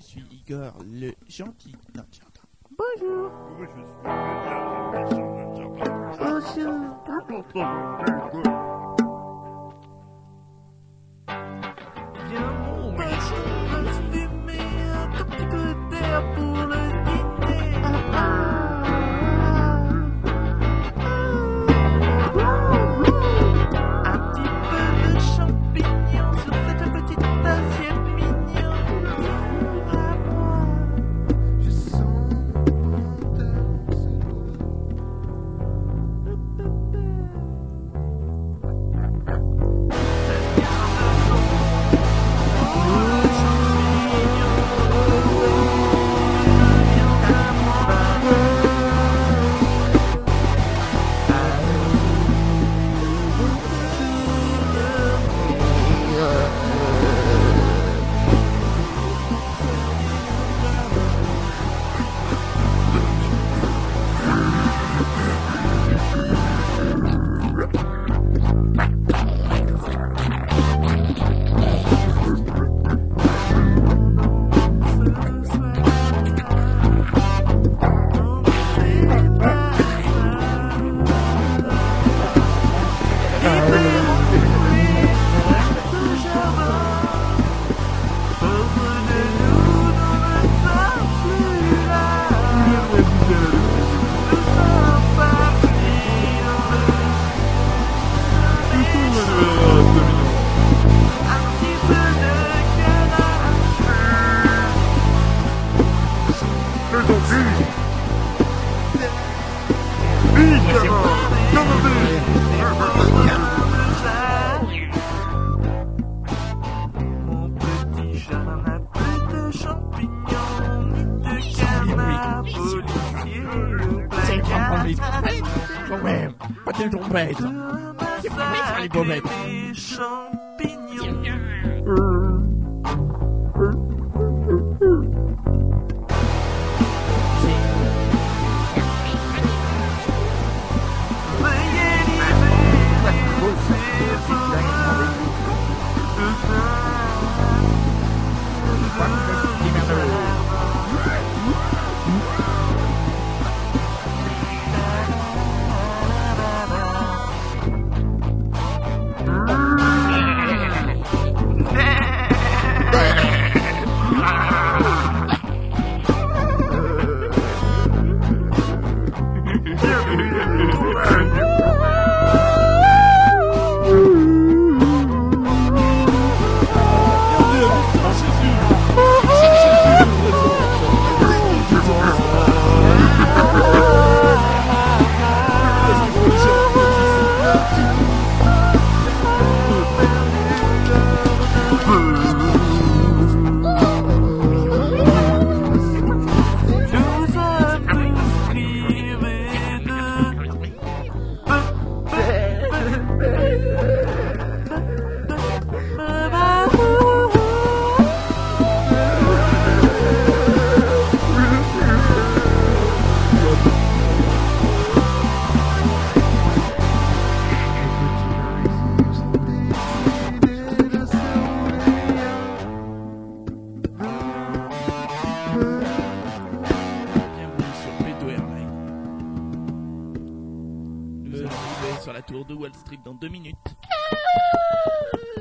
suis Igor, le gentil. Non, tiens, attends. Bonjour. Viens, mon Fumer un tout petit peu d'air pour le dîner. Un petit peu de champignons sur cette petite assiette mignonne. À moi, je sens ta Mon petit jardin n'a plus de champignons ni de canards policiers au C'est placard. pas quand même. Pas de trompette. C'est pas vrai sur les pommettes. Des champignons. Veuillez livrer ces heureux Bienvenue sur Beto Airline. Nous allons arriver sur la tour de Wall Street dans 2 minutes.